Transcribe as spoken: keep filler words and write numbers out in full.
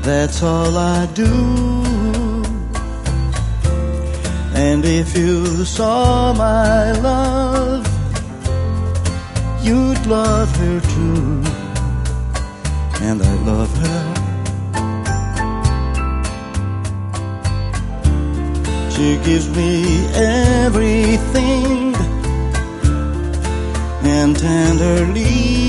that's all I do. And if you saw my love, you'd love her too. And I love her. She gives me everything, and tenderly